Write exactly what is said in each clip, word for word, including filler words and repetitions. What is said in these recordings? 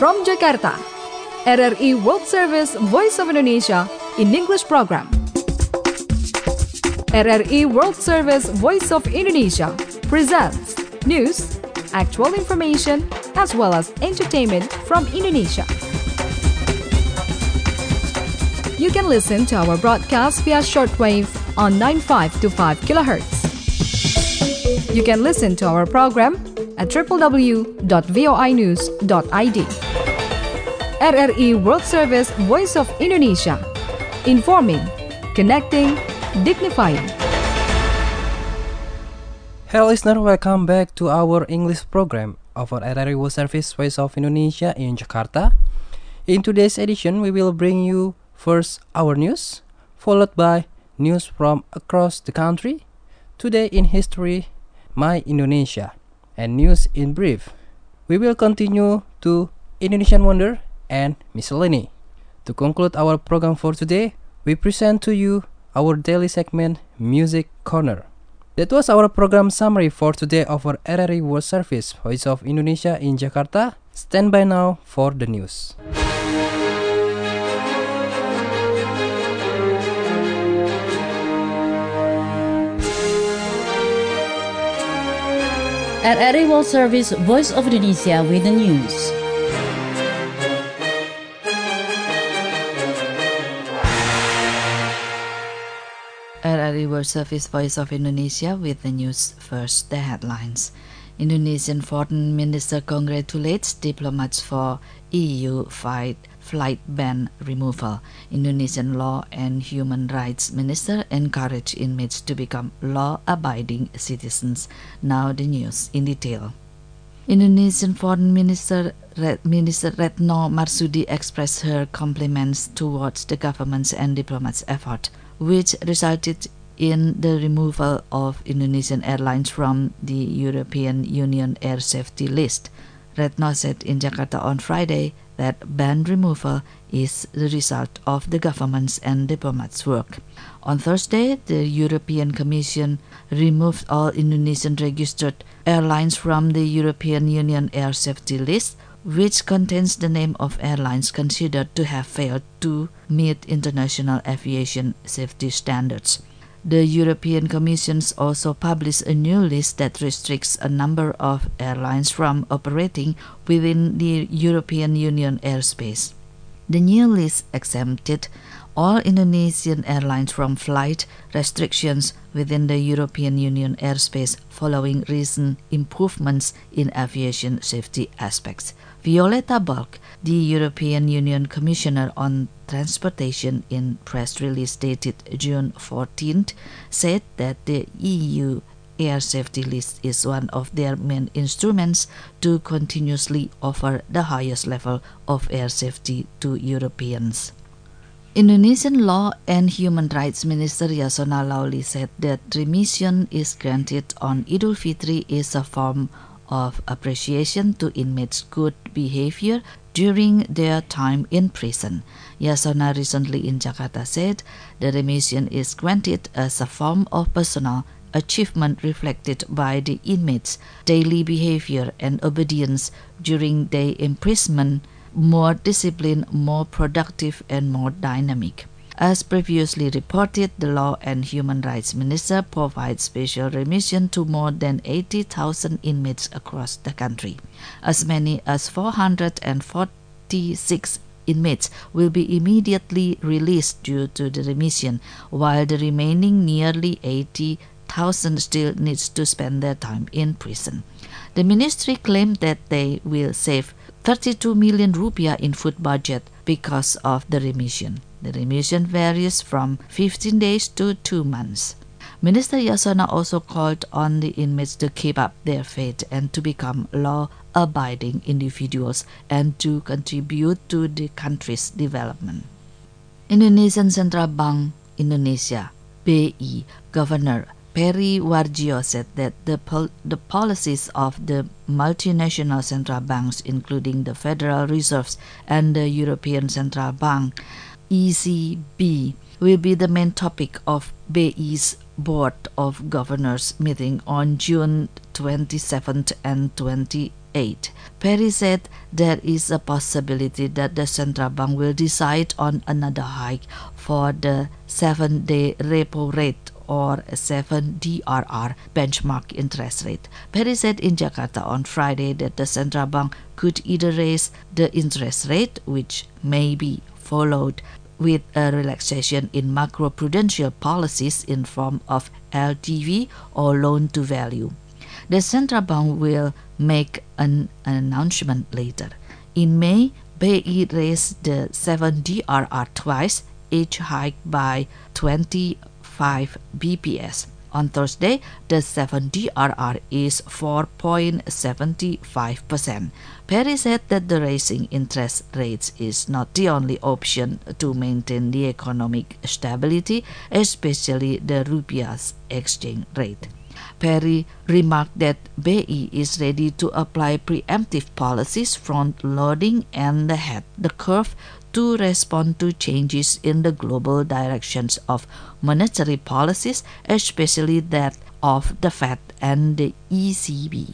From Jakarta, R R I World Service Voice of Indonesia in English program. R R I World Service Voice of Indonesia presents news, actual information, as well as entertainment from Indonesia. You can listen to our broadcast via shortwave on ninety-five point two five kilohertz. You can listen to our program at w w w dot voi news dot i d. R R I World Service Voice of Indonesia, informing, connecting, dignifying. Hello listener, welcome back to our English program of our R R I World Service Voice of Indonesia in Jakarta. In today's edition, we will bring you first our news, followed by news from across the country, today in history, My Indonesia, and news in brief. We will continue to Indonesian Wonder and Miscellany. To conclude our program for today, we present to you our daily segment Music Corner. That was our program summary for today of our R R I World Service Voice of Indonesia in Jakarta. Stand by now for the news. R R I World Service Voice of Indonesia with the news. R R I World Service Voice of Indonesia with the news. First, the headlines. Indonesian Foreign Minister congratulates diplomats for E U fight flight ban removal. Indonesian Law and Human Rights Minister encourage inmates to become law-abiding citizens. Now the news in detail. Indonesian Foreign Minister Red, Minister Retno Marsudi expressed her compliments towards the government's and diplomats' effort, which resulted in the removal of Indonesian Airlines from the European Union air safety list. Retno said in Jakarta on Friday that ban removal is the result of the government's and diplomats' work. On Thursday, the European Commission removed all Indonesian registered airlines from the European Union air safety list, which contains the name of airlines considered to have failed to meet international aviation safety standards. The European Commission also published a new list that restricts a number of airlines from operating within the European Union airspace. The new list exempted all Indonesian airlines from flight restrictions within the European Union airspace following recent improvements in aviation safety aspects. Violeta Bulc, the European Union Commissioner on Transportation, in press release dated June fourteenth, said that the E U air safety list is one of their main instruments to continuously offer the highest level of air safety to Europeans. Indonesian Law and Human Rights Minister Yasona Lawli said that remission is granted on Idul Fitri is a form of appreciation to inmates' good behavior during their time in prison. Yasona recently in Jakarta said the remission is granted as a form of personal achievement reflected by the inmates' daily behavior and obedience during their imprisonment, more disciplined, more productive, and more dynamic. As previously reported, the Law and Human Rights Minister provides special remission to more than eighty thousand inmates across the country. As many as four hundred forty-six inmates will be immediately released due to the remission, while the remaining nearly eighty thousand still needs to spend their time in prison. The ministry claimed that they will save thirty-two million rupiah in food budget because of the remission. The remission varies from fifteen days to two months. Minister Yasona also called on the inmates to keep up their faith and to become law-abiding individuals and to contribute to the country's development. Indonesian Central Bank Indonesia, B I, Governor Peri Warjio said that the, pol- the policies of the multinational central banks, including the Federal Reserve and the European Central Bank, E C B, will be the main topic of B I's Board of Governors meeting on June twenty-seventh and twenty-eighth. Perry said there is a possibility that the central bank will decide on another hike for the seven-day repo rate or seven D R R benchmark interest rate. Perry said in Jakarta on Friday that the central bank could either raise the interest rate, which may be followed with a relaxation in macroprudential policies in form of L T V or loan to value. The central bank will make an announcement later. In May, B I raised the seven D R R twice, each hiked by twenty-five B P S. On Thursday, the seven D R R is four point seven five percent. Perry said that the raising interest rates is not the only option to maintain the economic stability, especially the rupiah's exchange rate. Perry remarked that B I is ready to apply preemptive policies, front-loading and ahead the curve to respond to changes in the global directions of monetary policies, especially that of the Fed and the E C B.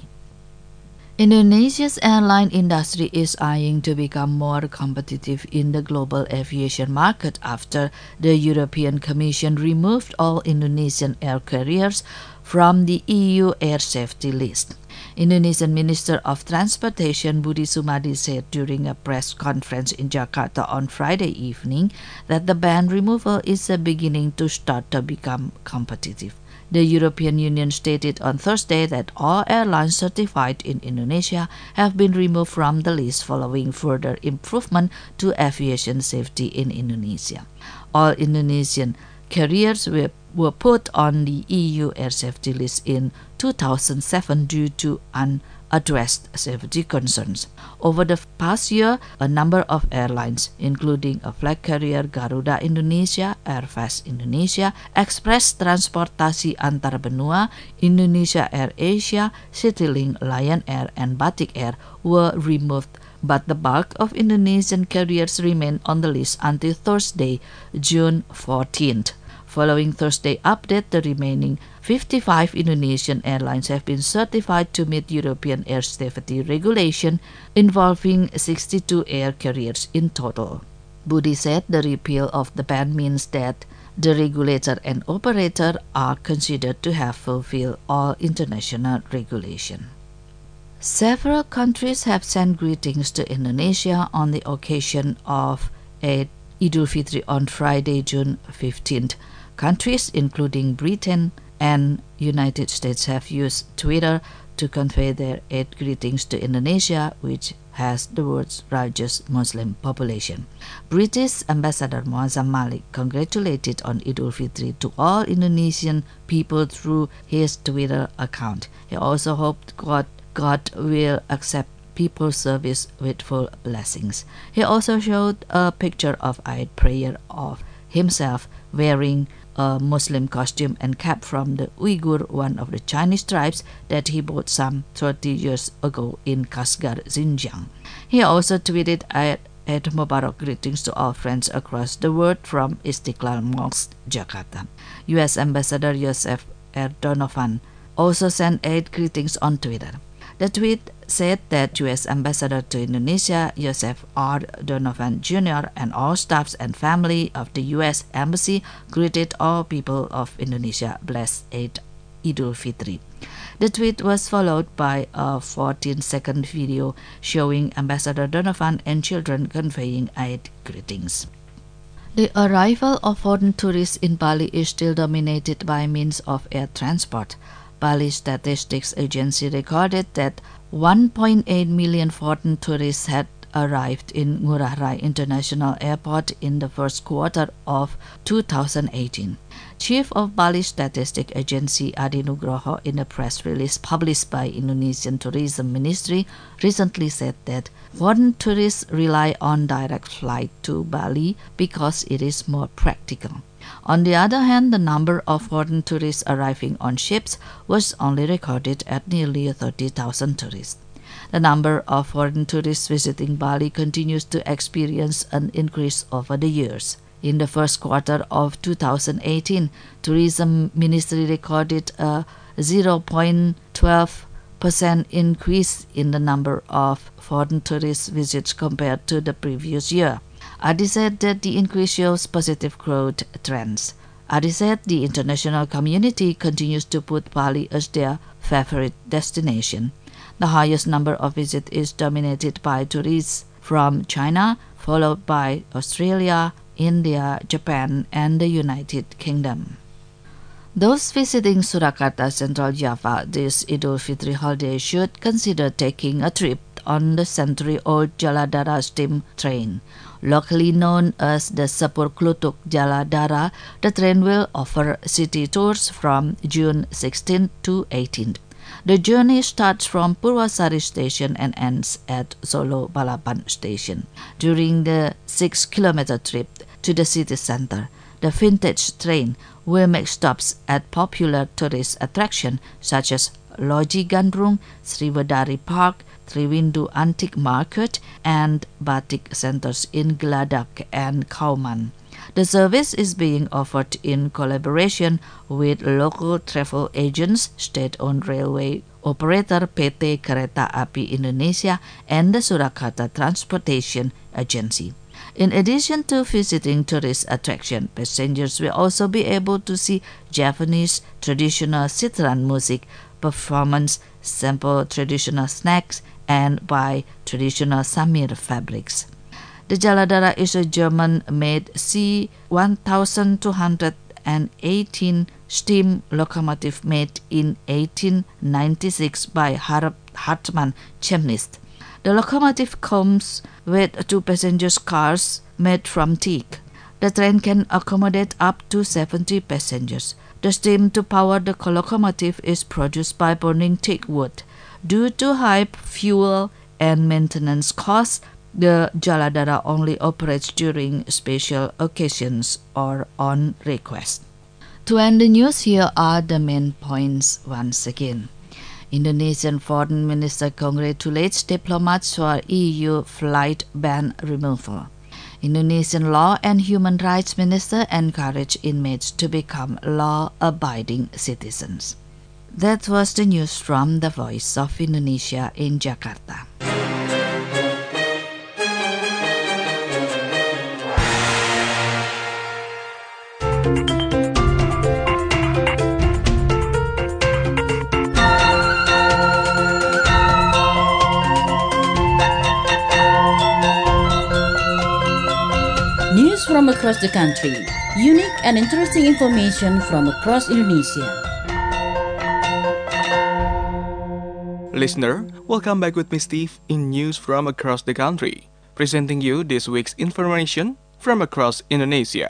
Indonesia's airline industry is eyeing to become more competitive in the global aviation market after the European Commission removed all Indonesian air carriers from the E U air safety list. Indonesian Minister of Transportation Budi Sumadi said during a press conference in Jakarta on Friday evening that the ban removal is a beginning to start to become competitive. The European Union stated on Thursday that all airlines certified in Indonesia have been removed from the list following further improvement to aviation safety in Indonesia. All Indonesian carriers were, were put on the E U air safety list in two thousand seven due to unaddressed safety concerns. Over the past year, a number of airlines, including a flag carrier Garuda Indonesia, Airfast Indonesia, Express Transportasi Antar Benua, Indonesia Air Asia, Citylink, Lion Air, and Batik Air, were removed, but the bulk of Indonesian carriers remain on the list until Thursday, June fourteenth. Following Thursday update, the remaining fifty-five Indonesian airlines have been certified to meet European air safety regulation, involving sixty-two air carriers in total. Budi said the repeal of the ban means that the regulator and operator are considered to have fulfilled all international regulation. Several countries have sent greetings to Indonesia on the occasion of Eid Idul Fitri on Friday, June fifteenth. Countries including Britain and United States have used Twitter to convey their Eid greetings to Indonesia, which has the world's largest Muslim population. British Ambassador Muazzam Malik congratulated on Idul Fitri to all Indonesian people through his Twitter account. He also hoped God, God will accept people's service with full blessings. He also showed a picture of Eid prayer of himself wearing a Muslim costume and cap from the Uyghur, one of the Chinese tribes that he bought some thirty years ago in Kashgar, Xinjiang. He also tweeted Eid Eid Mubarak greetings to all friends across the world from Istiqlal Mosque, Jakarta. U S Ambassador Joseph R. Donovan also sent Eid greetings on Twitter. The tweet said that U S Ambassador to Indonesia, Joseph R. Donovan Junior, and all staffs and family of the U S Embassy greeted all people of Indonesia blessed Eid Idul Fitri. The tweet was followed by a fourteen-second video showing Ambassador Donovan and children conveying Eid greetings. The arrival of foreign tourists in Bali is still dominated by means of air transport. Bali Statistics Agency recorded that one point eight million foreign tourists had arrived in Ngurah Rai International Airport in the first quarter of two thousand eighteen. Chief of Bali Statistics Agency Adi Nugroho, in a press release published by Indonesian Tourism Ministry, recently said that foreign tourists rely on direct flight to Bali because it is more practical. On the other hand, the number of foreign tourists arriving on ships was only recorded at nearly thirty thousand tourists. The number of foreign tourists visiting Bali continues to experience an increase over the years. In the first quarter of two thousand eighteen, Tourism Ministry recorded a zero point one two percent increase in the number of foreign tourist visits compared to the previous year. Adi said that the increase shows positive growth trends. Adi said the international community continues to put Bali as their favorite destination. The highest number of visits is dominated by tourists from China, followed by Australia, India, Japan, and the United Kingdom. Those visiting Surakarta, Central Java this Idul Fitri holiday should consider taking a trip on the century-old Jaladara steam train. Locally known as the Sepur Klutuk Jaladara, the train will offer city tours from June sixteenth to eighteenth. The journey starts from Purwasari Station and ends at Solo Balapan Station. During the six-kilometer trip to the city center, the vintage train will make stops at popular tourist attractions such as Loji Gandrung, Sriwadari Park, Triwindu Antique Market, and Batik centers in Gladak and Kauman. The service is being offered in collaboration with local travel agents, state-owned railway operator P T Kereta Api Indonesia, and the Surakarta Transportation Agency. In addition to visiting tourist attractions, passengers will also be able to see Javanese traditional Sitran music performance, sample traditional snacks, and buy traditional Samir fabrics. The Jaladara is a German-made C one thousand two hundred eighteen steam locomotive made in eighteen ninety-six by Hartmann Chemnitz. The locomotive comes with two passenger cars made from teak. The train can accommodate up to seventy passengers. The steam to power the locomotive is produced by burning teak wood. Due to high fuel and maintenance costs, the Jaladara only operates during special occasions or on request. To end the news, here are the main points once again. Indonesian Foreign Minister congratulates diplomats for E U flight ban removal. Indonesian Law and Human Rights Minister encourage inmates to become law-abiding citizens. That was the news from the Voice of Indonesia in Jakarta. News from across the country, unique and interesting information from across Indonesia. Listener, welcome back with me Steve in News from across the country, presenting you this week's information from across Indonesia.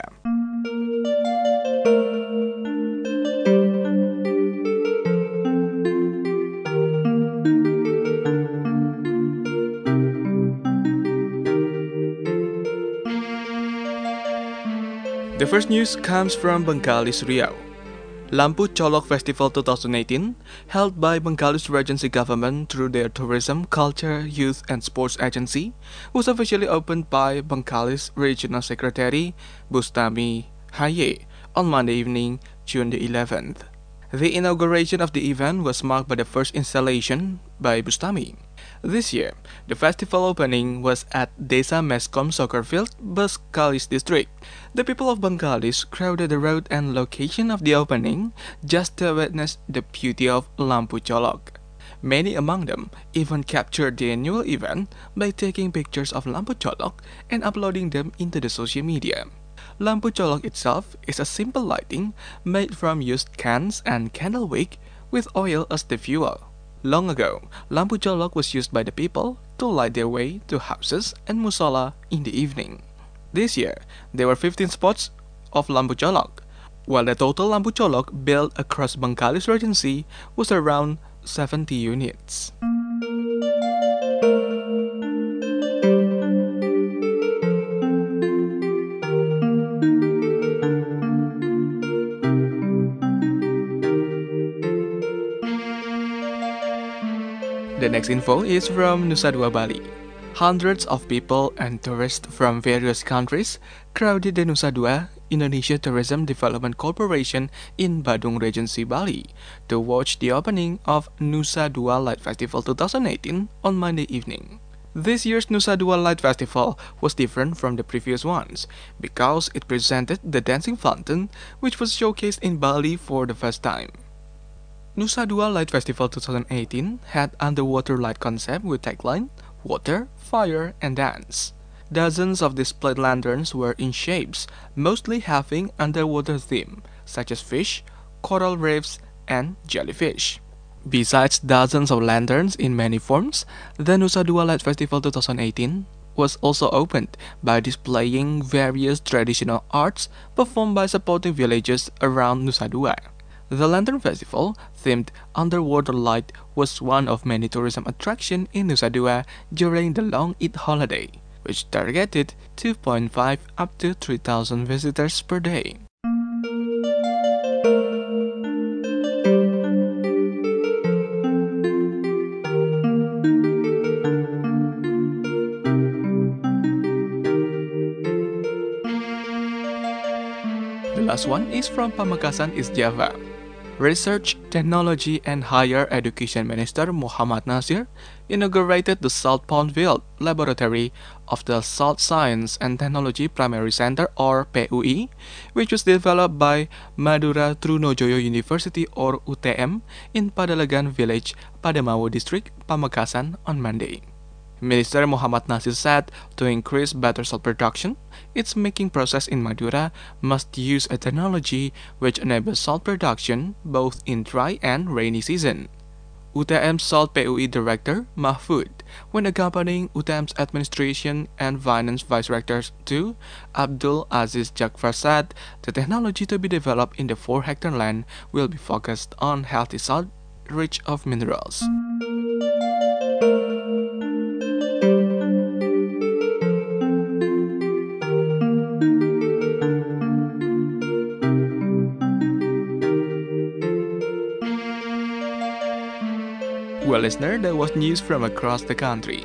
The first news comes from Bengkalis, Riau. Lampu Colok Festival twenty eighteen, held by Bengkalis Regency Government through their Tourism, Culture, Youth and Sports Agency, was officially opened by Bengkalis Regional Secretary Bustami Haye on Monday evening, June the eleventh. The inauguration of the event was marked by the first installation by Bustami. This year, the festival opening was at Desa Meskom Soccer Field, Bengkalis District. The people of Bengkalis crowded the road and location of the opening just to witness the beauty of Lampu Colok. Many among them even captured the annual event by taking pictures of Lampu Colok and uploading them into the social media. Lampu Colok itself is a simple lighting made from used cans and candle wick with oil as the fuel. Long ago, Lampu Colok was used by the people to light their way to houses and musola in the evening. This year, there were fifteen spots of Lampu Colok, while the total Lampu Colok built across Bengkalis Regency was around seventy units. The next info is from Nusa Dua Bali. Hundreds of people and tourists from various countries crowded the Nusa Dua Indonesia Tourism Development Corporation in Badung Regency, Bali, to watch the opening of Nusa Dua Light Festival twenty eighteen on Monday evening. This year's Nusa Dua Light Festival was different from the previous ones because it presented the dancing fountain, which was showcased in Bali for the first time. Nusa Dua Light Festival twenty eighteen had underwater light concept with tagline, Water, Fire, and Dance. Dozens of displayed lanterns were in shapes, mostly having underwater theme, such as fish, coral reefs, and jellyfish. Besides dozens of lanterns in many forms, the Nusa Dua Light Festival twenty eighteen was also opened by displaying various traditional arts performed by supporting villages around Nusa Dua. The Lantern Festival, themed underwater light, was one of many tourism attractions in Nusa Dua during the long Eid holiday, which targeted two point five up to three thousand visitors per day. The last one is from Pamekasan, East Java. Research, Technology and Higher Education Minister Muhammad Nasir inaugurated the Salt Pond Field Laboratory of the Salt Science and Technology Primary Center or P U I, which was developed by Madura Trunojoyo University or U T M in Padalegan Village, Padamawo District, Pamekasan on Monday. Minister Muhammad Nasir said to increase better salt production, its making process in Madura must use a technology which enables salt production both in dry and rainy season. U T M Salt P U I Director Mahfud, when accompanying U T M's administration and finance vice directors to Abdul Aziz Jakfar, said the technology to be developed in the four hectare land will be focused on healthy salt rich of minerals. Well, listener, that was news from across the country.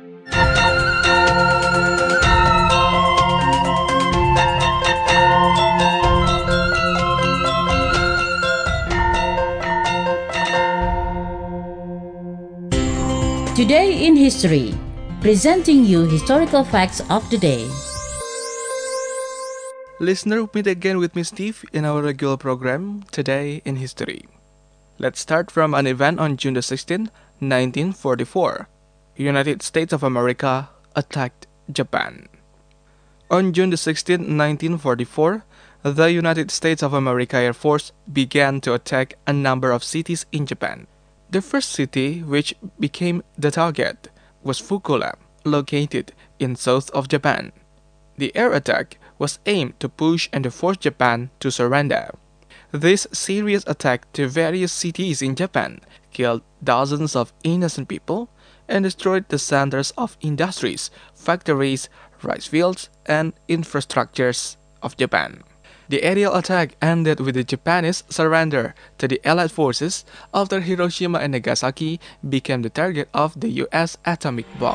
Today in History, presenting you historical facts of the day. Listener, meet again with me, Steve, in our regular program, Today in History. Let's start from an event on June the sixteenth, nineteen forty-four. United States of America attacked Japan. On June the sixteenth, nineteen forty-four, the United States of America Air Force began to attack a number of cities in Japan. The first city which became the target was Fukuoka, located in south of Japan. The air attack was aimed to push and to force Japan to surrender. This serious attack to various cities in Japan killed dozens of innocent people and destroyed the centers of industries, factories, rice fields, and infrastructures of Japan. The aerial attack ended with the Japanese surrender to the Allied forces after Hiroshima and Nagasaki became the target of the U S atomic bomb.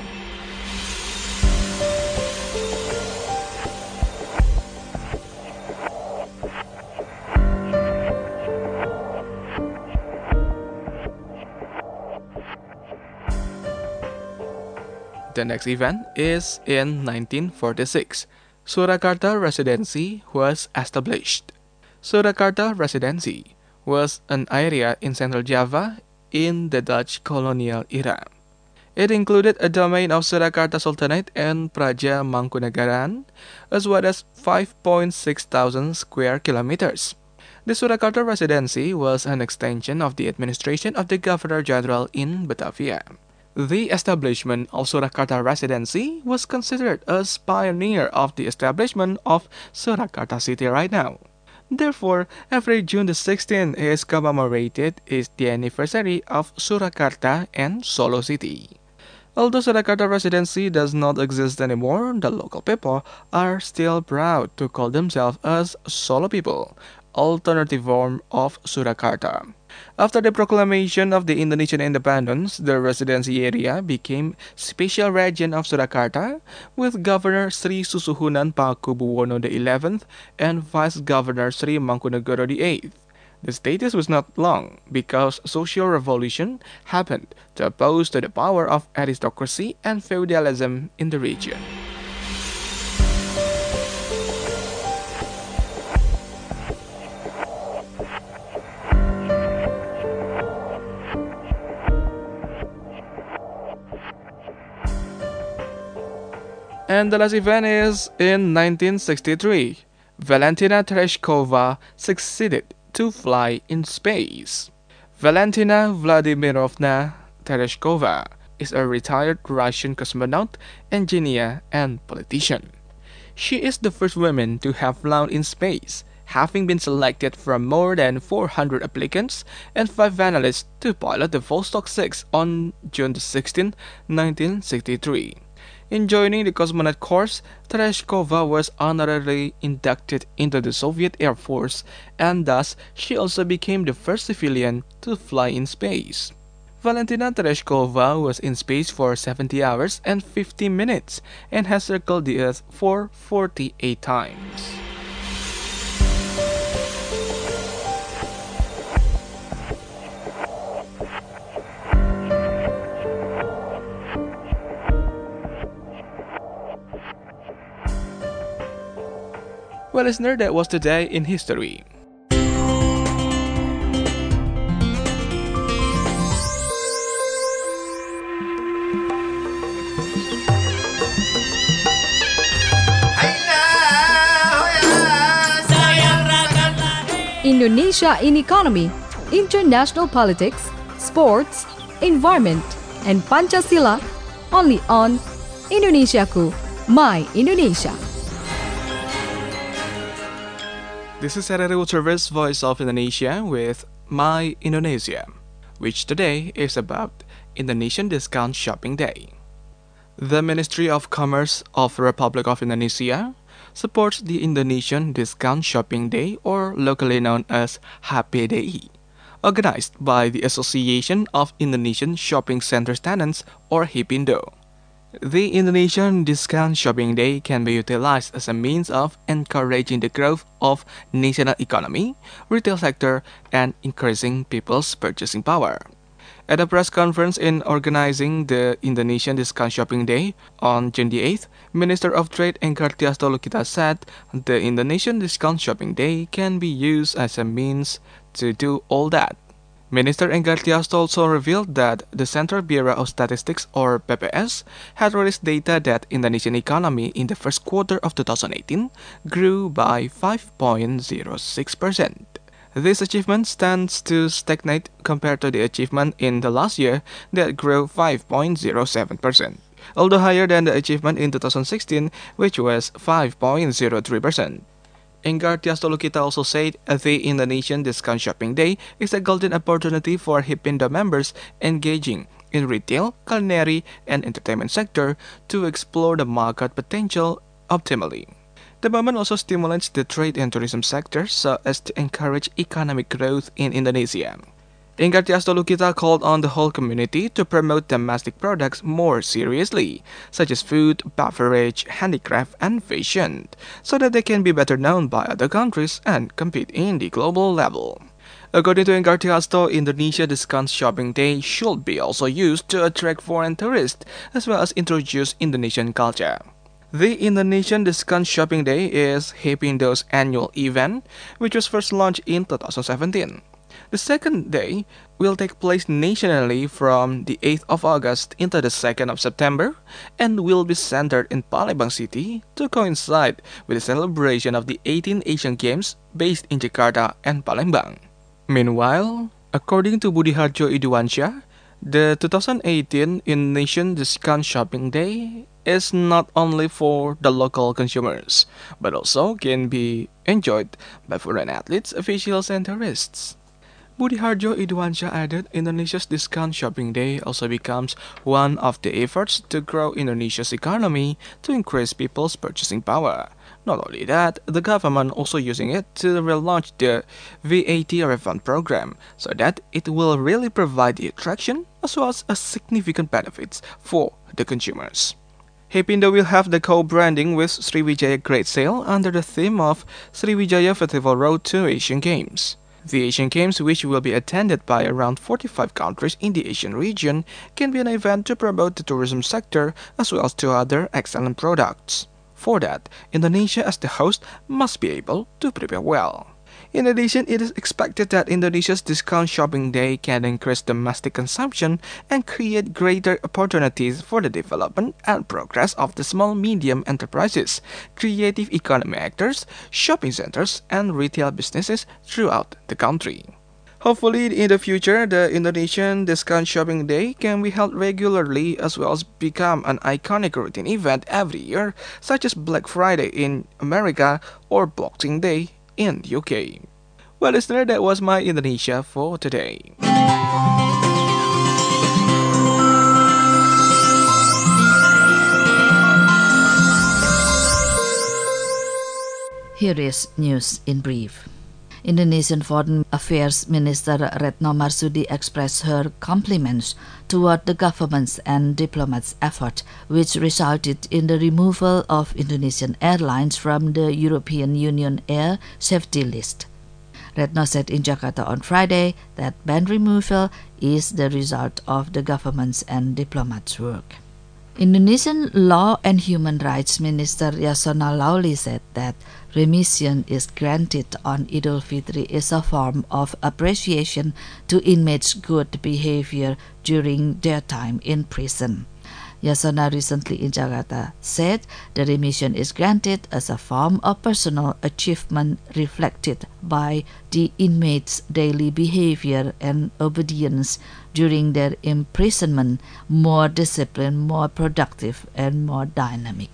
The next event is in nineteen forty-six. Surakarta Residency was established. Surakarta Residency was an area in Central Java in the Dutch colonial era. It included a domain of Surakarta Sultanate and Praja Mangkunegaran, as well as five point six thousand square kilometers. The Surakarta Residency was an extension of the administration of the Governor-General in Batavia. The establishment of Surakarta Residency was considered as pioneer of the establishment of Surakarta City right now. Therefore, every June the sixteenth is commemorated as the anniversary of Surakarta and Solo City. Although Surakarta Residency does not exist anymore, the local people are still proud to call themselves as Solo people, alternative form of Surakarta. After the proclamation of the Indonesian independence, the residency area became special region of Surakarta, with Governor Sri Susuhunan Pakubuwono the eleventh and Vice Governor Sri Mangkunegoro the eighth. The status was not long because social revolution happened to oppose to the power of aristocracy and feudalism in the region. And the last event is in nineteen sixty-three. Valentina Tereshkova succeeded to fly in space. Valentina Vladimirovna Tereshkova is a retired Russian cosmonaut, engineer, and politician. She is the first woman to have flown in space, having been selected from more than four hundred applicants and five finalists to pilot the Vostok six on June sixteenth, nineteen sixty-three. In joining the cosmonaut course, Tereshkova was honorarily inducted into the Soviet Air Force, and thus she also became the first civilian to fly in space. Valentina Tereshkova was in space for seventy hours and fifty minutes and has circled the Earth for forty-eight times. Well, listener, that was today in history. Indonesia in economy, international politics, sports, environment, and Pancasila, only on Indonesiaku, My Indonesia. This is R R I Service Voice of Indonesia with My Indonesia, which today is about Indonesian Discount Shopping Day. The Ministry of Commerce of the Republic of Indonesia supports the Indonesian Discount Shopping Day, or locally known as H P D I, organized by the Association of Indonesian Shopping Center Tenants, or HIPINDO. The Indonesian Discount Shopping Day can be utilized as a means of encouraging the growth of national economy, retail sector, and increasing people's purchasing power. At a press conference in organizing the Indonesian Discount Shopping Day on June eighth, Minister of Trade Enggar Tias Tolukita said the Indonesian Discount Shopping Day can be used as a means to do all that. Minister Enggar Tias also revealed that the Central Bureau of Statistics, or B P S, had released data that Indonesian economy in the first quarter of two thousand eighteen grew by five point zero six percent. This achievement stands to stagnate compared to the achievement in the last year that grew five point zero seven percent, although higher than the achievement in two thousand sixteen, which was five point zero three percent. Enggar Tias Tolukita also said the Indonesian Discount Shopping Day is a golden opportunity for HIPINDO members engaging in retail, culinary, and entertainment sector to explore the market potential optimally. The moment also stimulates the trade and tourism sector so as to encourage economic growth in Indonesia. Enggar Tias Tolukita called on the whole community to promote domestic products more seriously, such as food, beverage, handicraft, and fashion, so that they can be better known by other countries and compete in the global level. According to Enggar Tias Tol, Indonesia Discount Shopping Day should be also used to attract foreign tourists as well as introduce Indonesian culture. The Indonesian Discount Shopping Day is HIPINDO's annual event, which was first launched in two thousand seventeen. The second day will take place nationally from the eighth of August into the second of September and will be centered in Palembang City to coincide with the celebration of the eighteenth Asian Games based in Jakarta and Palembang. Meanwhile, according to Budiharjo Iduansyah, the two thousand eighteen Indonesian Discount Shopping Day is not only for the local consumers, but also can be enjoyed by foreign athletes, officials, and tourists. Budi Harjo Idwansyah added Indonesia's Discount Shopping Day also becomes one of the efforts to grow Indonesia's economy to increase people's purchasing power. Not only that, the government also using it to relaunch the V A T refund program so that it will really provide the attraction as well as a significant benefits for the consumers. Hapindo will have the co-branding with Sriwijaya Great Sale under the theme of Sriwijaya Festival Road to Asian Games. The Asian Games, which will be attended by around forty-five countries in the Asian region, can be an event to promote the tourism sector as well as to other excellent products. For that, Indonesia as the host must be able to prepare well. In addition, it is expected that Indonesia's Discount Shopping Day can increase domestic consumption and create greater opportunities for the development and progress of the small-medium enterprises, creative economy actors, shopping centers, and retail businesses throughout the country. Hopefully, in the future, the Indonesian Discount Shopping Day can be held regularly as well as become an iconic routine event every year, such as Black Friday in America or Boxing Day in the U K. Well, listener, that was my Indonesia for today. Here is news in brief. Indonesian Foreign Affairs Minister Retno Marsudi expressed her compliments toward the government's and diplomats' effort, which resulted in the removal of Indonesian airlines from the European Union air safety list. Retno said in Jakarta on Friday that ban removal is the result of the government's and diplomats' work. Indonesian Law and Human Rights Minister Yasona Lawli said that remission is granted on Eid al-Fitr is a form of appreciation to inmates' good behavior during their time in prison. Yasona recently in Jakarta said the remission is granted as a form of personal achievement reflected by the inmates' daily behavior and obedience during their imprisonment, more disciplined, more productive, and more dynamic.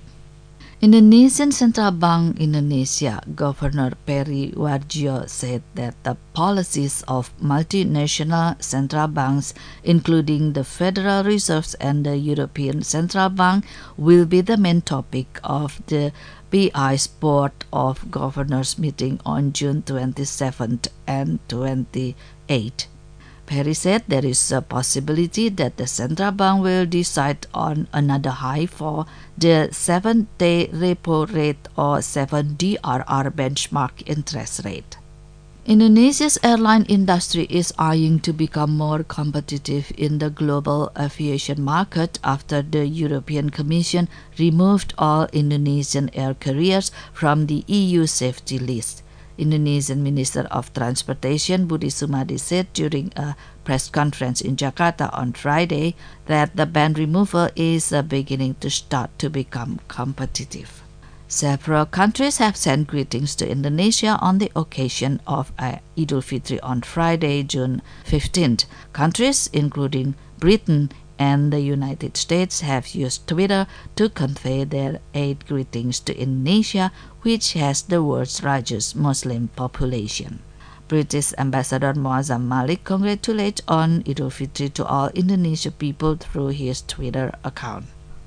Indonesian Central Bank Indonesia Governor Peri Warjio said that the policies of multinational central banks, including the Federal Reserve and the European Central Bank, will be the main topic of the B I's Board of Governors meeting on June twenty-seventh and twenty-eighth. Perry said there is a possibility that the central bank will decide on another high for the seven-day repo rate or seven D R R benchmark interest rate. Indonesia's airline industry is eyeing to become more competitive in the global aviation market after the European Commission removed all Indonesian air carriers from the E U safety list. Indonesian Minister of Transportation Budi Sumadi said during a press conference in Jakarta on Friday that the ban removal is uh, beginning to start to become competitive. Several countries have sent greetings to Indonesia on the occasion of uh, Eid al-Fitr on Friday, June fifteenth. Countries including Britain and the United States have used Twitter to convey their Eid greetings to Indonesia, which has the world's largest Muslim population. British Ambassador Muazzam Malik congratulated on Eid al-Fitr to all Indonesian people through his Twitter account.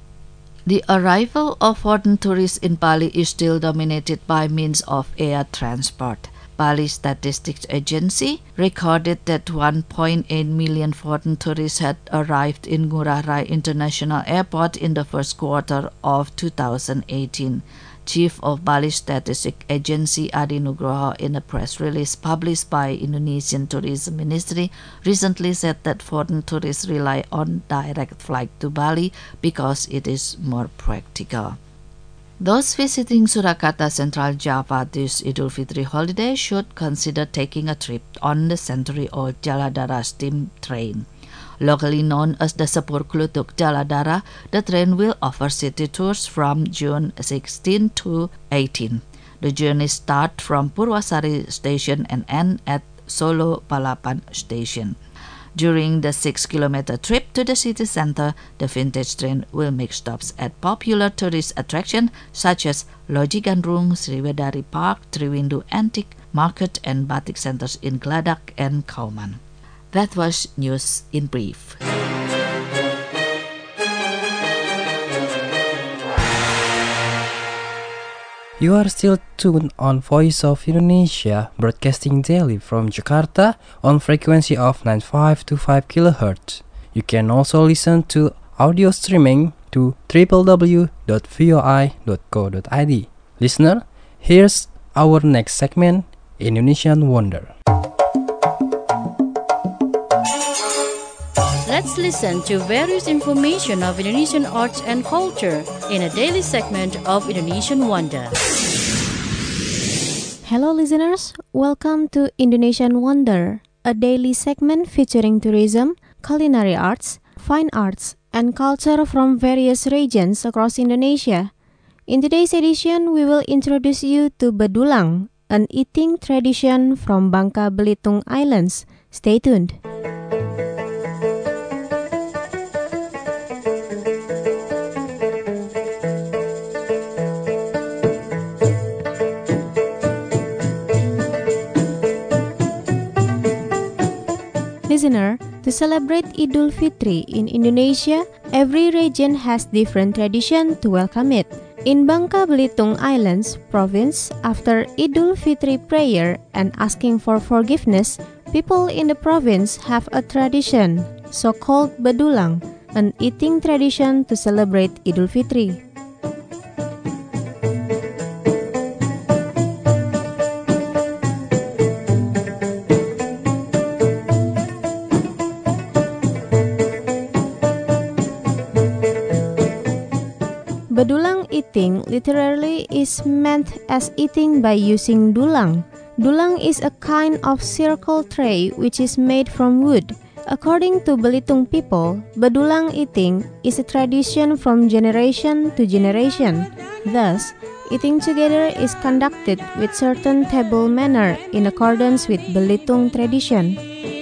The arrival of foreign tourists in Bali is still dominated by means of air transport. Bali Statistics Agency recorded that one point eight million foreign tourists had arrived in Ngurah Rai International Airport in the first quarter of two thousand eighteen. Chief of Bali Statistics Agency Adi Nugroho, in a press release published by Indonesian Tourism Ministry, recently said that foreign tourists rely on direct flight to Bali because it is more practical. Those visiting Surakarta, Central Java this Eid al-Fitr holiday should consider taking a trip on the century-old Jaladara steam train. Locally known as the Sepur Klutuk Jaladara, the train will offer city tours from June sixteenth to eighteenth. The journey starts from Purwasari Station and ends at Solo Balapan Station. During the six-kilometer trip to the city center, the vintage train will make stops at popular tourist attractions such as Loji Gandrung, Sriwedari Park, Triwindu Antique, market and batik centers in Gladak and Kauman. That was news in brief. You are still tuned on Voice of Indonesia, broadcasting daily from Jakarta on frequency of ninety-five point two five kilohertz. You can also listen to audio streaming to w w w dot v o i dot co dot i d. Listener, here's our next segment, Indonesian Wonder. Let's listen to various information of Indonesian arts and culture in a daily segment of Indonesian Wonder. Hello listeners, welcome to Indonesian Wonder, a daily segment featuring tourism, culinary arts, fine arts, and culture from various regions across Indonesia. In today's edition, we will introduce you to Bedulang, an eating tradition from Bangka Belitung Islands. Stay tuned. Listener, to celebrate Idul Fitri in Indonesia, every region has different tradition to welcome it. In Bangka Belitung Islands province, after Idul Fitri prayer and asking for forgiveness, people in the province have a tradition, so-called Bedulang, an eating tradition to celebrate Idul Fitri. Bedulang eating literally is meant as eating by using dulang. Dulang is a kind of circle tray which is made from wood. According to Belitung people, bedulang eating is a tradition from generation to generation. Thus, eating together is conducted with certain table manner in accordance with Belitung tradition.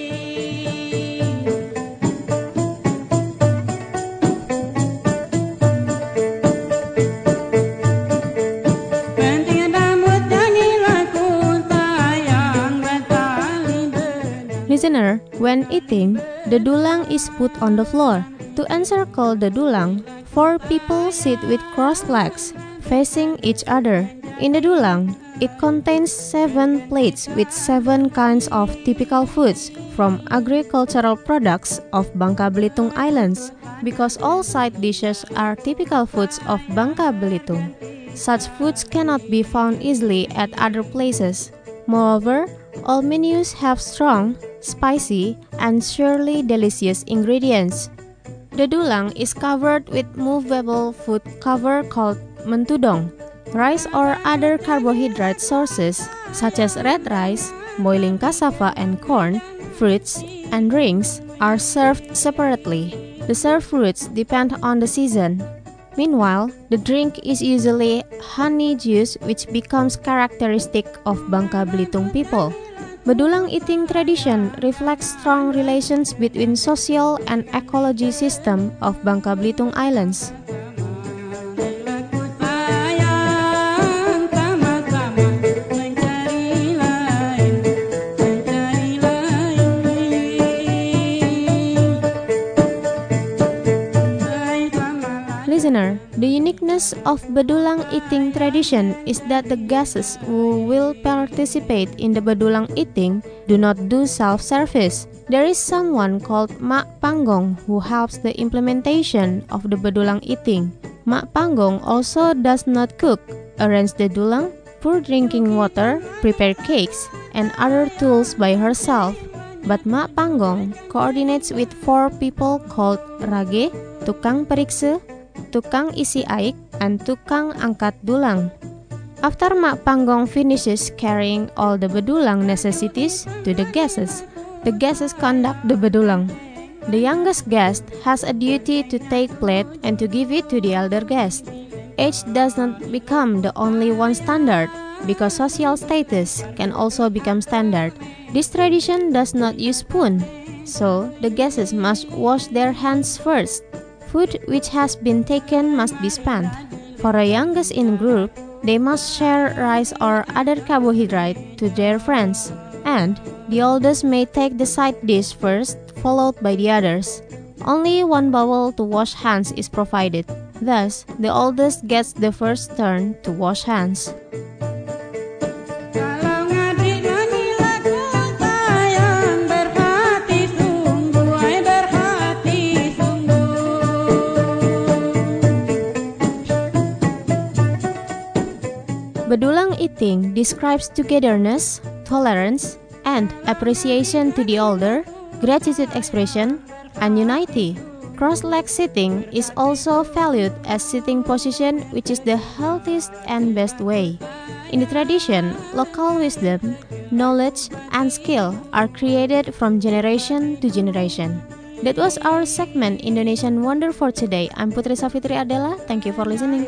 Listener, when eating, the dulang is put on the floor. To encircle the dulang, four people sit with crossed legs, facing each other. In the dulang, it contains seven plates with seven kinds of typical foods from agricultural products of Bangka Belitung Islands. Because all side dishes are typical foods of Bangka Belitung, such foods cannot be found easily at other places. Moreover, all menus have strong, spicy, and surely delicious ingredients. The dulang is covered with movable food cover called mentudong. Rice or other carbohydrate sources such as red rice, boiling cassava and corn, fruits, and drinks are served separately. The served fruits depend on the season. Meanwhile, the drink is usually honey juice, which becomes characteristic of Bangka Belitung people. Bedulang eating tradition reflects strong relations between social and ecology system of Bangka Belitung Islands. Listener, the uniqueness of bedulang eating tradition is that the guests who will participate in the bedulang eating do not do self-service. There is someone called Mak Panggong who helps the implementation of the bedulang eating. Mak Panggong also does not cook, arrange the dulang, pour drinking water, prepare cakes, and other tools by herself. But Mak Panggong coordinates with four people called Rage, tukang periksa, tukang isi aik, and tukang angkat dulang. After Mak Panggong finishes carrying all the bedulang necessities to the guests, the guests conduct the bedulang. The youngest guest has a duty to take plate and to give it to the elder guest. Age does not become the only one standard, because social status can also become standard. This tradition does not use spoon, so the guests must wash their hands first. Food which has been taken must be spent. For the youngest in group, they must share rice or other carbohydrate to their friends, and the oldest may take the side dish first, followed by the others. Only one bowl to wash hands is provided. Thus, the oldest gets the first turn to wash hands. Bedulang eating describes togetherness, tolerance, and appreciation to the older, gratitude expression, and unity. Cross-leg sitting is also valued as sitting position, which is the healthiest and best way. In the tradition, local wisdom, knowledge, and skill are created from generation to generation. That was our segment Indonesian Wonder for today. I'm Putri Safitri Adela. Thank you for listening.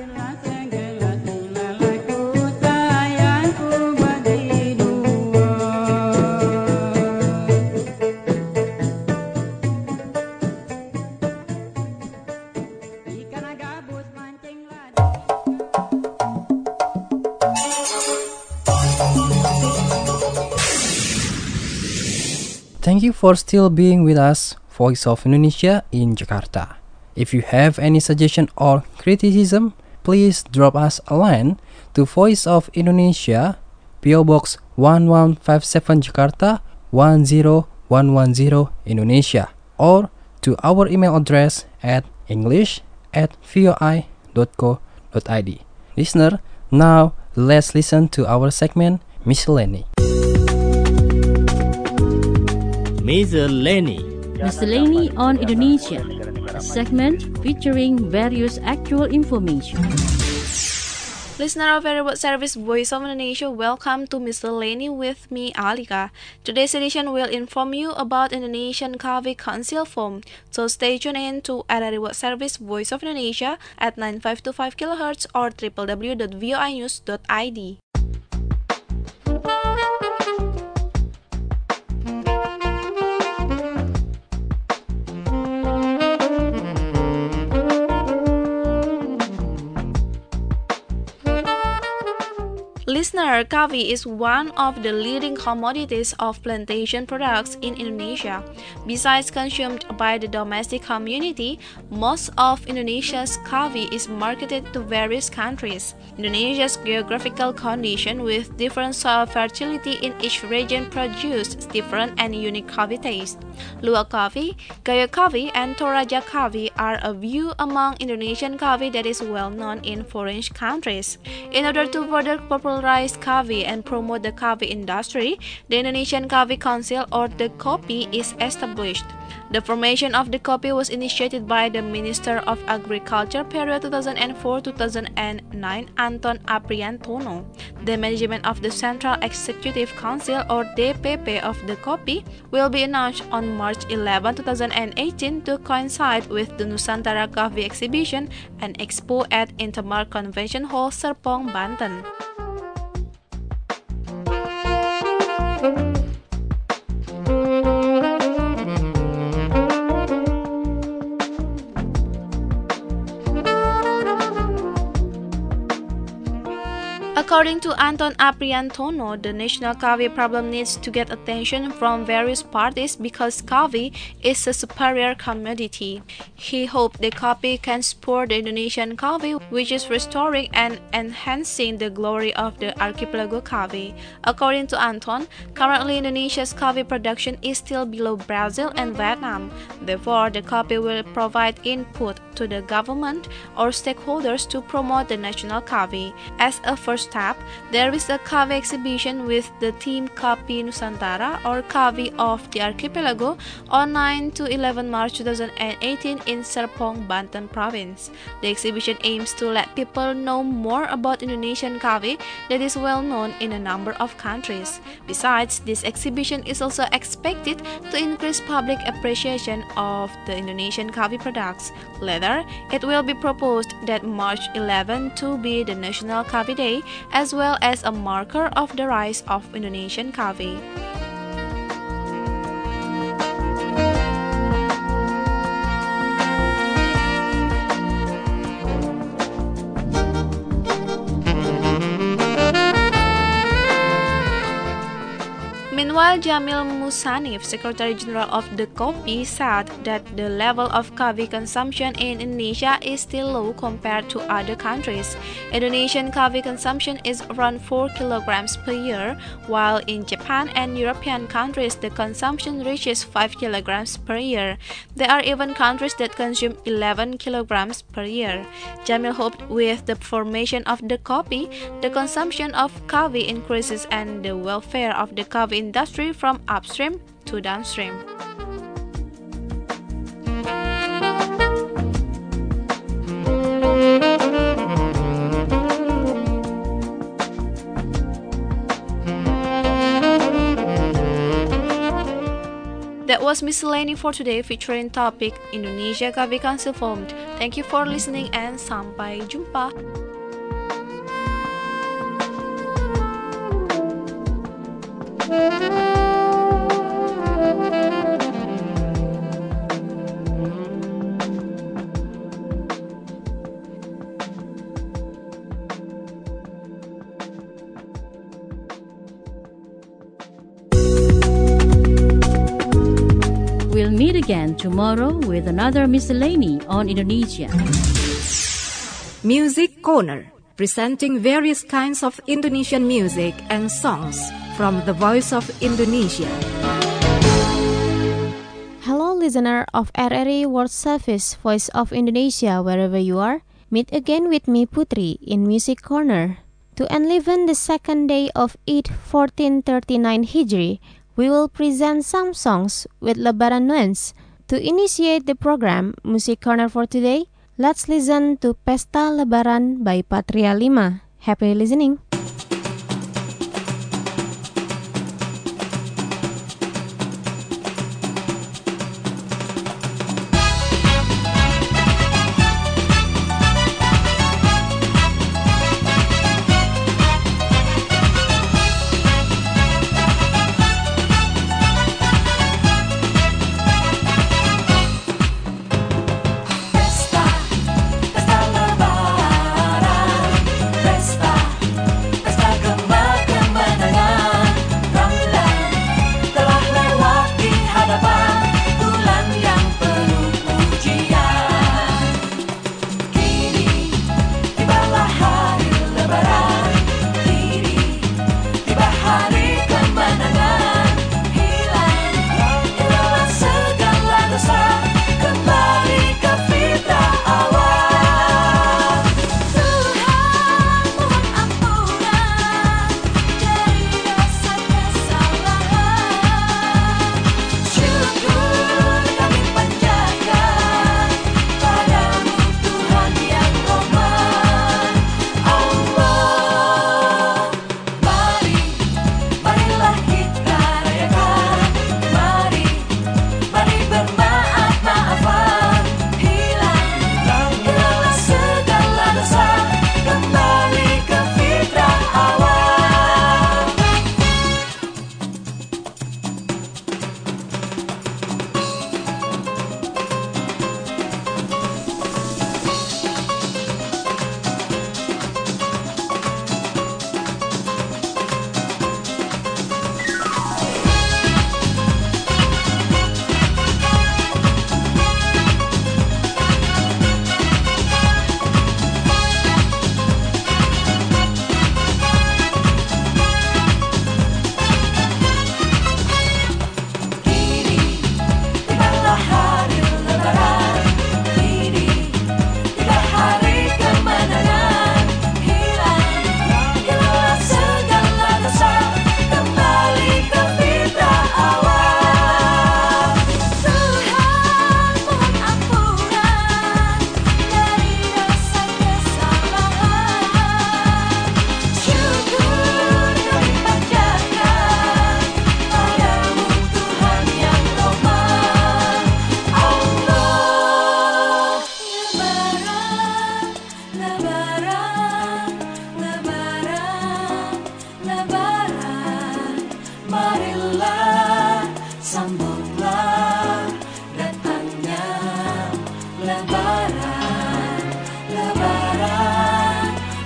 Thank you for still being with us, Voice of Indonesia in Jakarta. If you have any suggestion or criticism, please drop us a line to Voice of Indonesia, P O Box one one five seven Jakarta one zero one one zero Indonesia, or to our email address at english at voi dot co dot id. Listener, now let's listen to our segment Miscellany. Miscellany. Miscellany on Indonesia, a segment featuring various actual information. Listener of Very World Service Voice of Indonesia, welcome to Miscellany with me, Alika. Today's edition will inform you about Indonesian Coffee Council form, so stay tuned in to R R I World Service Voice of Indonesia at nine five two five kilohertz or w w w dot voi news dot i d. Listener, coffee is one of the leading commodities of plantation products in Indonesia. Besides consumed by the domestic community, most of Indonesia's coffee is marketed to various countries. Indonesia's geographical condition with different soil fertility in each region produces different and unique coffee taste. Luwak coffee, Gayo coffee, and Toraja coffee are a few among Indonesian coffee that is well known in foreign countries. In order to further popularize coffee and promote the coffee industry, the Indonesian Coffee Council, or the COPI, is established. The formation of the COPI was initiated by the Minister of Agriculture period two thousand four to two thousand nine, Anton Apriantono. The management of the Central Executive Council, or D P P, of the COPI will be announced on March eleventh, two thousand eighteen to coincide with the Nusantara Coffee Exhibition and Expo at Intermar Convention Hall, Serpong, Banten. According to Anton Apriantono, the national coffee problem needs to get attention from various parties because coffee is a superior commodity. He hoped the coffee can support the Indonesian coffee, which is restoring and enhancing the glory of the archipelago coffee. According to Anton, currently Indonesia's coffee production is still below Brazil and Vietnam. Therefore, the coffee will provide input to the government or stakeholders to promote the national coffee. As a first step, there is a coffee exhibition with the theme Kopi Nusantara, or Coffee of the Archipelago, on nine to eleven March two thousand eighteen in Serpong, Banten Province. The exhibition aims to let people know more about Indonesian coffee that is well known in a number of countries. Besides, this exhibition is also expected to increase public appreciation of the Indonesian coffee products. Later, it will be proposed that March eleventh to be the National Coffee Day, as well as a marker of the rise of Indonesian coffee. Meanwhile, Jamil Musanif, Secretary General of the Kopi, said that the level of coffee consumption in Indonesia is still low compared to other countries. Indonesian coffee consumption is around four kilograms per year, while in Japan and European countries the consumption reaches five kilograms per year. There are even countries that consume eleven kilograms per year. Jamil hoped with the formation of the Kopi, the consumption of coffee increases and the welfare of the coffee industry from upstream to downstream. That was Miscellany for today, featuring topic Indonesia Coffee Council formed. Thank you for listening and sampai jumpa. We'll meet again tomorrow with another miscellany on Indonesia. Music Corner, presenting various kinds of Indonesian music and songs from the Voice of Indonesia. Hello listener of R R I World Service Voice of Indonesia wherever you are. Meet again with me Putri in Music Corner. To enliven the second day of Eid fourteen thirty-nine Hijri, we will present some songs with Lebaran nuance. To initiate the program Music Corner for today, let's listen to Pesta Lebaran by Patria Lima. Happy listening!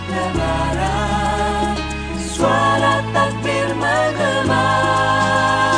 Suara takbir menggema.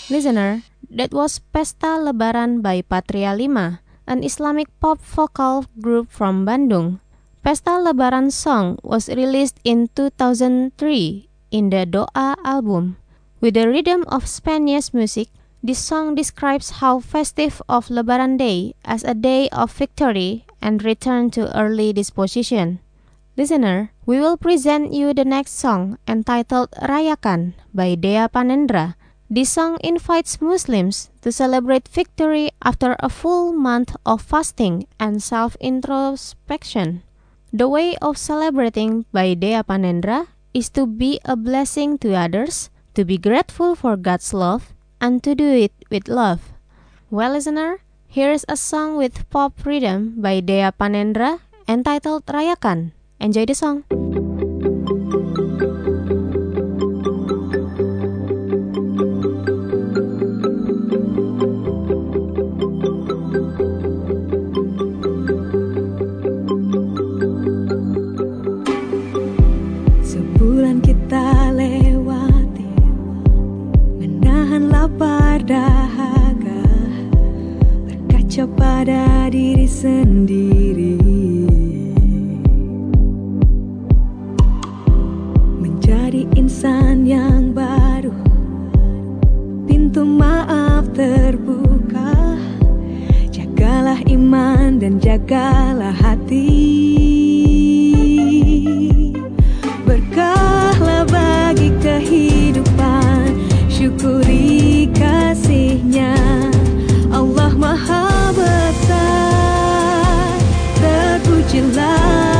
Listener, that was Pesta Lebaran by Patria Lima, an Islamic pop vocal group from Bandung. Pesta Lebaran song was released in two thousand three in the Doa album. With the rhythm of Spanish music, this song describes how festive of Lebaran Day as a day of victory and return to early disposition. Listener, we will present you the next song entitled Rayakan by Dea Panendra. This song invites Muslims to celebrate victory after a full month of fasting and self-introspection. The way of celebrating by Dea Panendra is to be a blessing to others, to be grateful for God's love, and to do it with love. Well, listener, here is a song with pop rhythm by Dea Panendra entitled Rayakan. Enjoy the song. Sebulan kita lewati, menahan lapar dahaga, berkaca pada diri sendiri, menjadi insan yang baru, pintu maaf terbuka. Jagalah iman dan jagalah hati, berkahlah bagi kehidupan, syukuri kasih-Nya. Allah Maha Besar, terpujilah.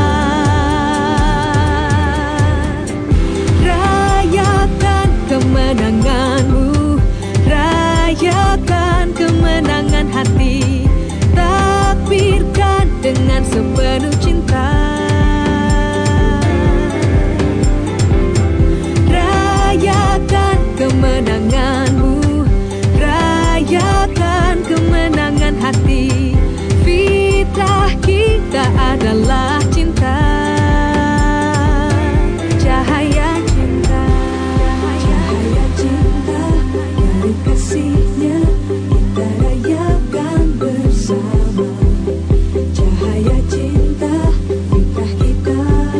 Rayakan kemenanganmu, rayakan kemenangan hati, takbirkan dengan sepenuh cinta. Rayakan kemenanganmu, rayakan kemenangan hati, fitrah kita adalah cinta. Cahaya cinta, cahaya cinta, dari kasih-Nya kita rayakan bersama. Cahaya cinta, fitrah kita.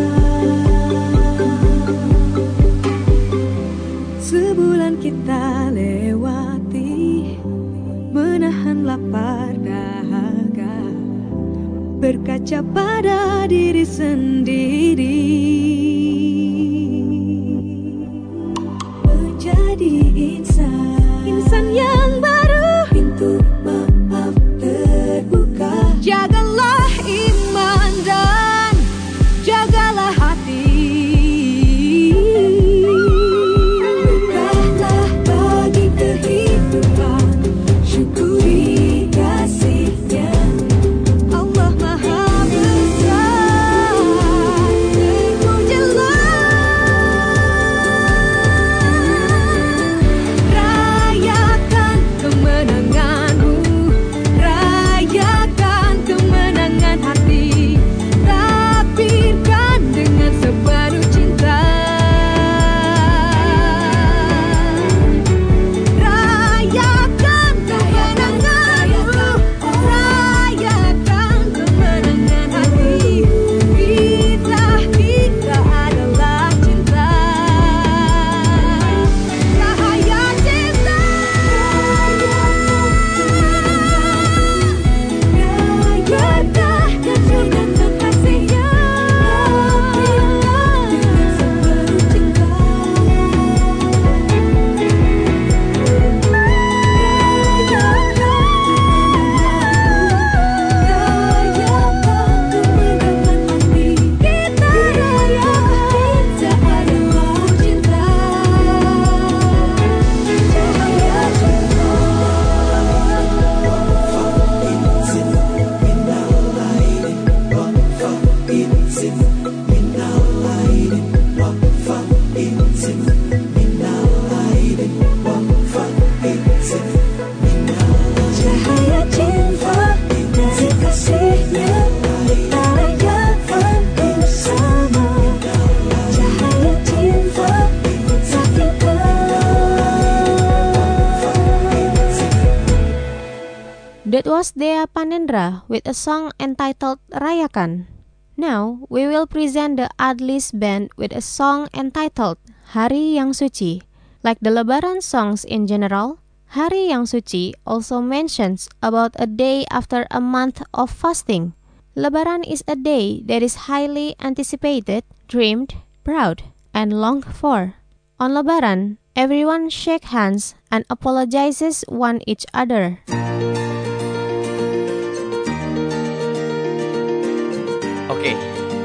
Sebulan kita lewati, menahan lapar dahaga, berkaca pada diri sendiri, menjadi insan, insan yang baru, pintu maaf terbuka. Jagalah iman dan jagalah hati, berkahlah bagi kehidupan, syukuri kasih-Nya. Allah Maha Besar, That was Dea Panendra with a song entitled Rayakan. Now, we will present the Adlis Band with a song entitled Hari Yang Suci. Like the Lebaran songs in general, Hari Yang Suci also mentions about a day after a month of fasting. Lebaran is a day that is highly anticipated, dreamed, proud, and longed for. On Lebaran, everyone shakes hands and apologizes one each other. Okay.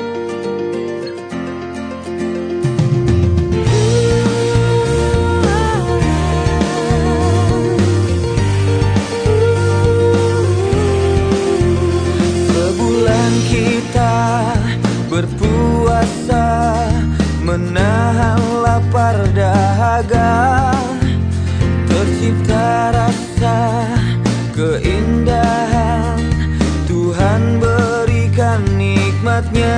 Sebulan kita berpuasa, menahan lapar dahaga, tercipta rasa keindahan, Tuhan berikan nikmatnya.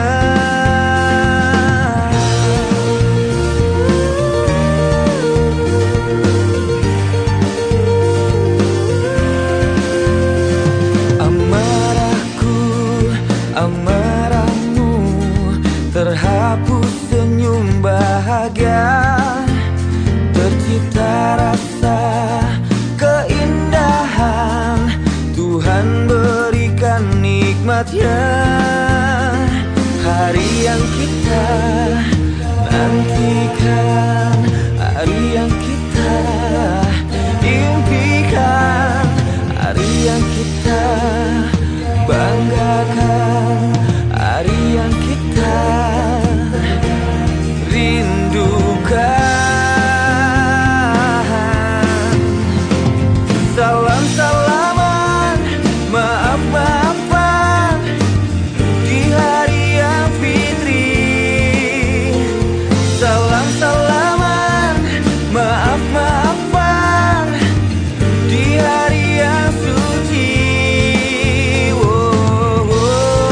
Amarahku, amarahmu, terhapus senyum bahagia, tercipta rasa keindahan, Tuhan berikan nikmatnya. Hari yang kita nantikan, hari yang kita impikan, hari yang kita banggakan, hari yang kita rindukan. Salam-salaman, maaf-maafan di hari yang fitri. Salam-salaman, maaf-maafan di hari yang suci. Oh, oh,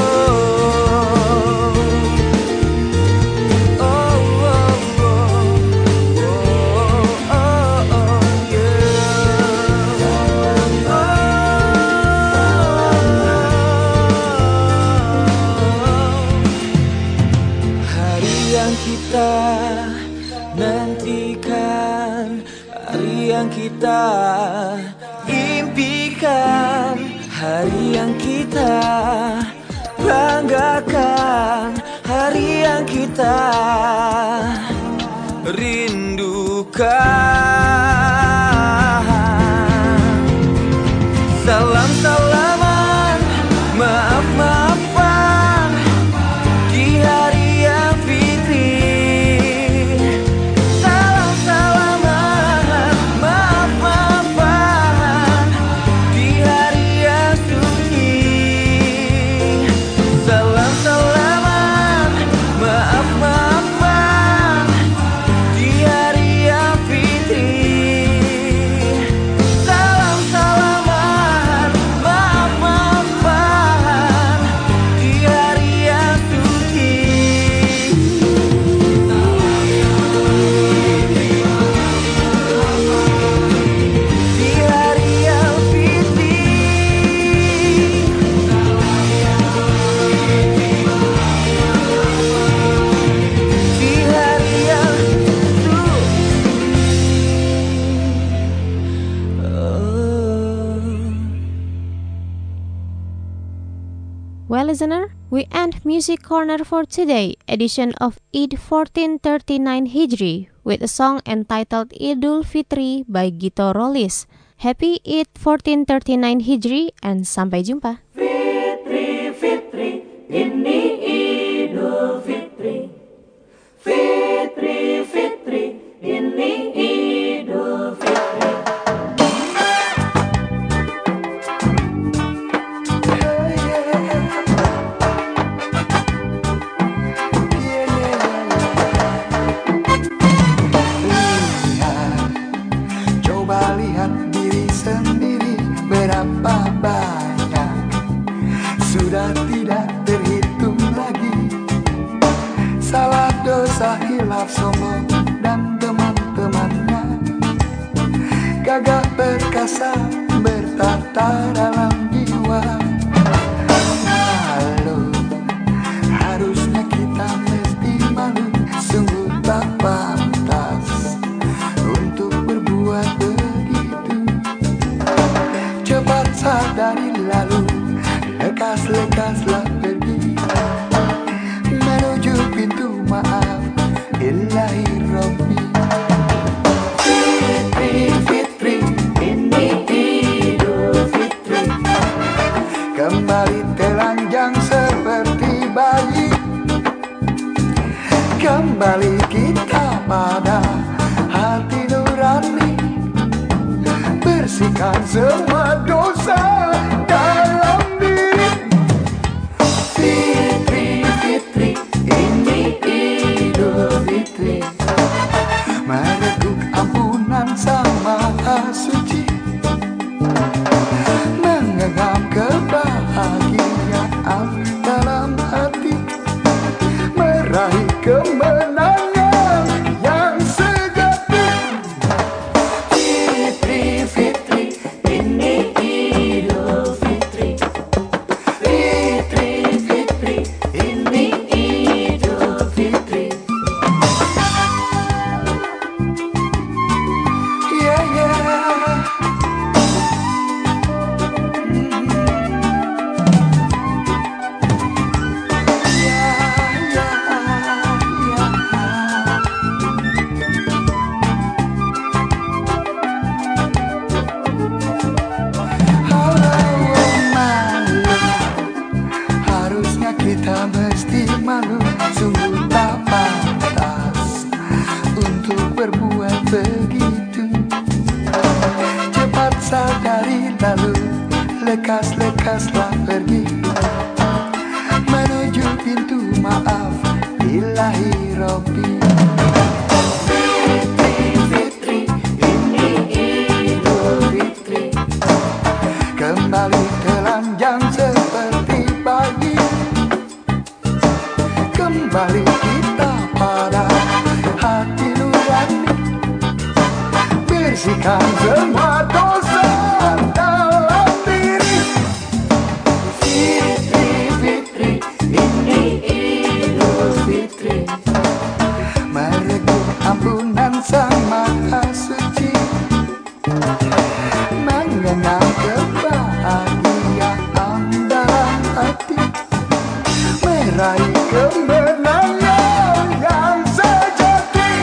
oh, oh, oh, oh, oh, yeah. Hari yang kita nantikan, hari yang kita impikan, hari yang kita banggakan, hari yang kita rindukan. Salam-salaman, maaf-maafan di hari yang fitri. Salam-salaman, maaf-maafan di hari yang suci. Salam-salaman, maaf-maafan di hari yang fitri. Salam-salaman, maaf-maafan di hari yang suci. Di hari yang fitri. Di hari yang suci. Oh. Well, listener, we end Music Corner for today, edition of Eid fourteen thirty-nine Hijri, with a song entitled Idul Fitri by Gito Rolis. Happy Eid fourteen thirty-nine Hijri and sampai jumpa. Fitri, Fitri, ini Idul Fitri. Fitri, Fitri, ini Idul Fitri. Coba lihat diri sendiri, berapa banyak sudah tidak terhitung lagi. Salah, dosa, hilaf, sombong dan teman-temannya, gagah perkasa bertata dalam jiwa. Malu, harusnya kita mesti malu. Sungguh tak pantas untuk berbuat begitu. Cepat sadari lalu, lekas-lekaslah pergi menuju pintu maaf ilahi Rabbi. Fitri, Fitri, ini Idul Fitri. Kembali telanjang seperti bayi. Kembali kita pada hati nurani. Bersihkan semua dosa dalam diri. Fitri, Fitri, ini Idul Fitri. Mereguk ampunan Sang Maha Suci, menggenggam kebahagiaan dalam hati, meraih kemenangan yang sejati. Fitri, Fitri, ini Idul Fitri. Fitri, Fitri, ini Idul Fitri. Yeah, yeah. Mm. Yeah, yeah, yeah. Halo, malu, harusnya kita mesti malu. Sungguh tak pantas untuk berbuat begitu. Cepat sadari lalu, lekas-lekaslah pergi menuju pintu maaf ilahi Rabbi. Fitri, Fitri, ini Idul Fitri. Kembali telanjang seperti bayi. Kembali kita pada hati nurani. Bersihkan semua dosa dalam diri. Fitri, Fitri, ini Idul Fitri. Mereguk ampunan Sang Maha Suci, menggenggam kebahagiaan dalam hati, meraih kemenangan yang sejati.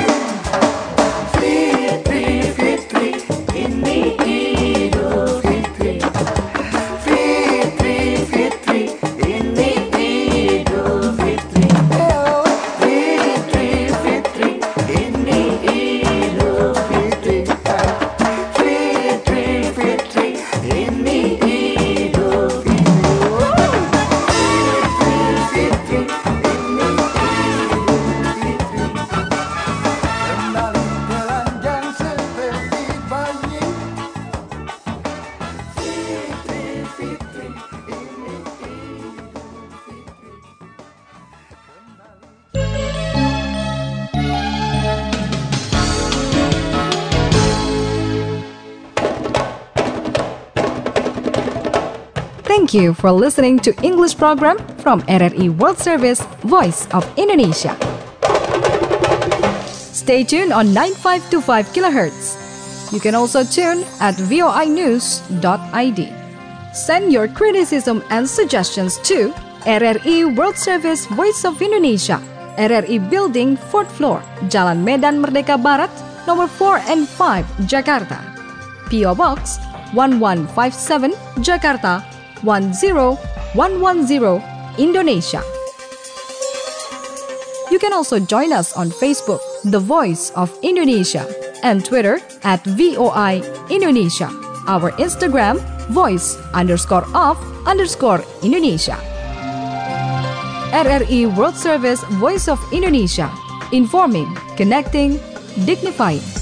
Fitri, Fitri, ini Idul Fitri. Fitri, Fitri, ini Idul Fitri. Oh, Fitri, Fitri, ini Idul Fitri. Fitri, Fitri, ini Idul Fitri. Fitri, Fitri, ini Idul Fitri. Kembali telanjang seperti bayi. Fitri, Fitri, ini Idul Fitri. Thank you for listening to English program from R R I World Service Voice of Indonesia. Stay tuned on nine five two five kilohertz. You can also tune at v o i news dot i d. Send your criticism and suggestions to R R I World Service Voice of Indonesia, R R I Building fourth floor, Jalan Medan Merdeka Barat, nomor four and five, Jakarta. P O Box one one five seven, Jakarta one zero one one zero, Indonesia. You can also join us on Facebook, The Voice of Indonesia, and Twitter at V O I Indonesia. Our Instagram, voice underscore of underscore Indonesia. R R I World Service Voice of Indonesia, informing, connecting, dignifying.